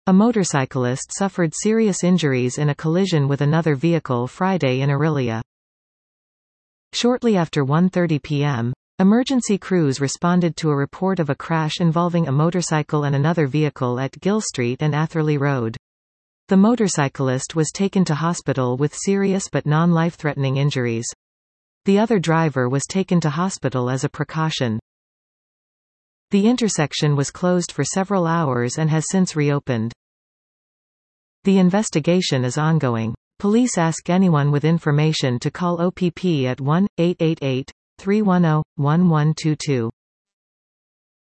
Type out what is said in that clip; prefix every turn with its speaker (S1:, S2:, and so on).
S1: A motorcyclist suffered serious injuries in a collision with another vehicle Friday in Orillia. Shortly after 1:30 p.m., emergency crews responded to a report of a crash involving a motorcycle and another vehicle at Gill Street and Atherley Road. The motorcyclist was taken to hospital with serious but non-life-threatening injuries. The other driver was taken to hospital as a precaution. The intersection was closed for several hours and has since reopened. The investigation is ongoing. Police ask anyone with information to call OPP at 1-888-310-1122.